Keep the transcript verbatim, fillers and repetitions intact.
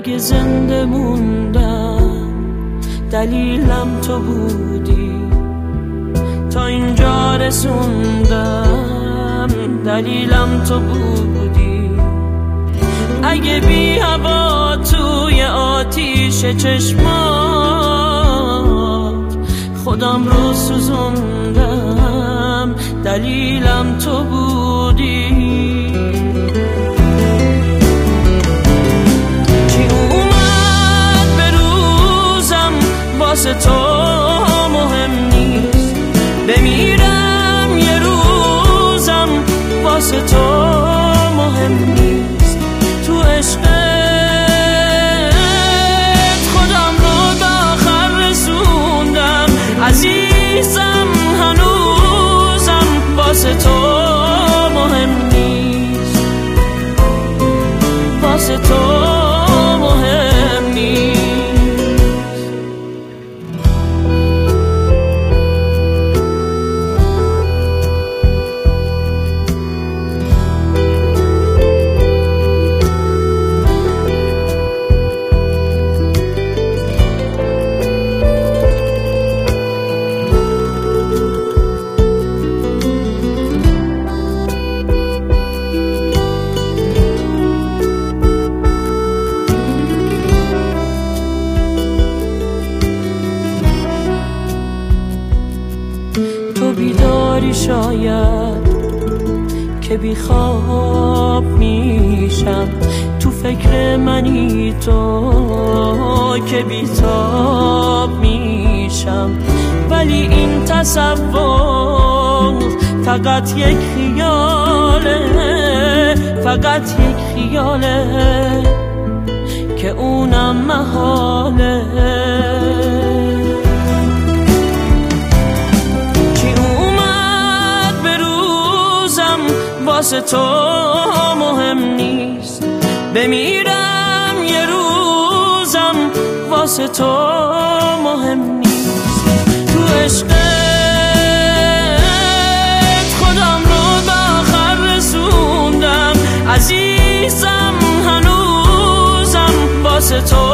اگه زنده موندم دلیلم تو بودی، تا اینجا رسوندم دلیلم تو بودی. اگه بی هوا توی آتیش چشمات خودم رو سوزوندم دلیلم تو بودی. چی اومد به روزم واسه تو مهم نیست، بمیرم یه روزم واسه تو مهم نیست. تو عشقت خودم رو به آخر رسوندم، عزیزم هنوزم واسه تو مهم نیست، واسه تو مهم نیست. بیداری شاید که بی خواب میشم، تو فکر منی تو که بی تاب میشم. ولی این تصور فقط یک خیاله، فقط یک خیاله که اونم محاله. واسه تو مهم نیست، بمیرم یه روزم واسه تو مهم نیست. تو عشقت خودم رو به آخر رسوندم، عزیزم هنوزم واسه تو